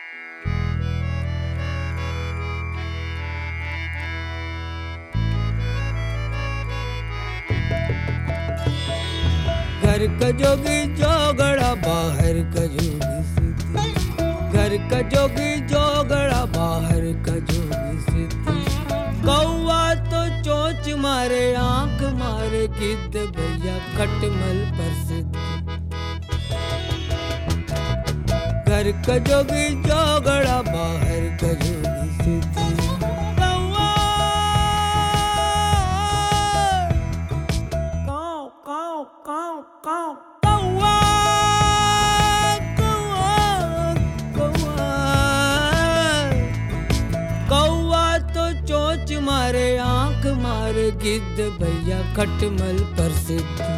घर का जोगी जोगड़ा बाहर का जोगी सिद्धि, घर का जोगी जोगड़ा बाहर का जोगी सिद्धि। कौवा तो चोंच मारे आंख मारे गिद्ध भैया खटमल पर सिद्धि। घर का जोगी जोगड़ा बाहर का जोगी सिद्धि। मारे आंख मारे गिद्ध भैया खटमल पर सिद्धि।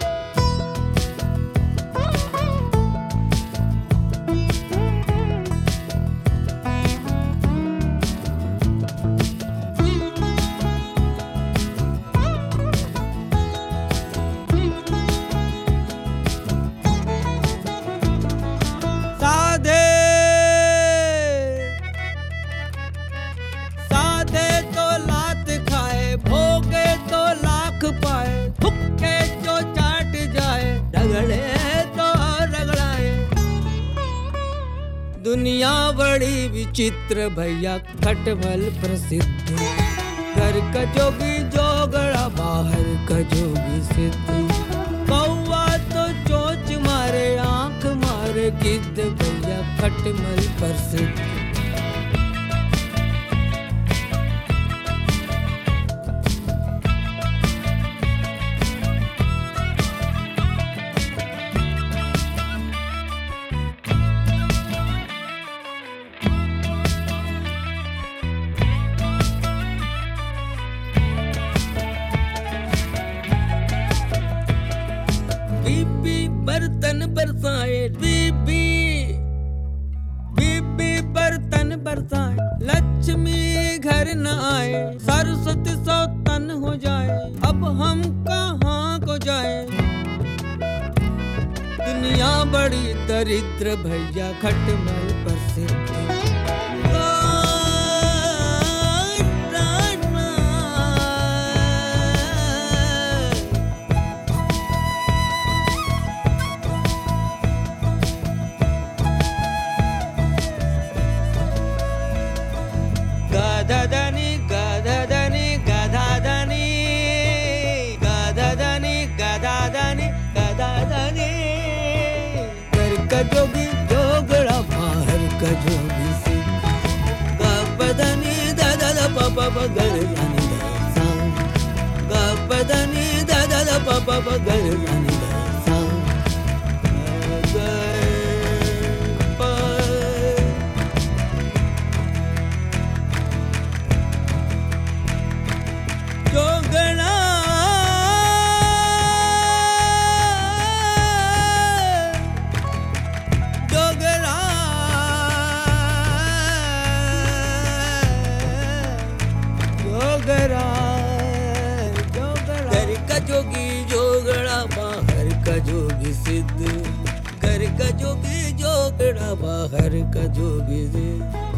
पाए थुक्के जो चाट जाए रगड़े तो रगड़ाए। दुनिया बड़ी विचित्र भैया खटमल प्रसिद्ध। घर का जोगी जोगड़ा बाहर का जोगी सिद्धि। कौवा तो चोंच मारे आंख मारे गिद्ध भैया खटमल प्रसिद्ध। बीबी बर्तन बरसाए बीबी, बीबी बर्तन बरसाए लक्ष्मी घर न आए। सरस्वती सौतन हो जाए अब हम कहाँ को जाए। दुनिया बड़ी दरिद्र भैया खटमल पर सिद्धि। गधधनी गधधनी गधाधनी गधधनी गधाधनी गधाधनी। घर का जोगी जोगड़ा बाहर का जोगी सिद्धि। गपधनी ददल पप गर जानी सा, गपधनी ददल पप गर जानी सा। जोगड़ा जोगड़ा जोगड़ा जोगड़ा। घर का जोगी जोगड़ा बाहर का जोगी सिद्ध। घर का जोगी जोगड़ा बाहर का जोगी सिद्ध।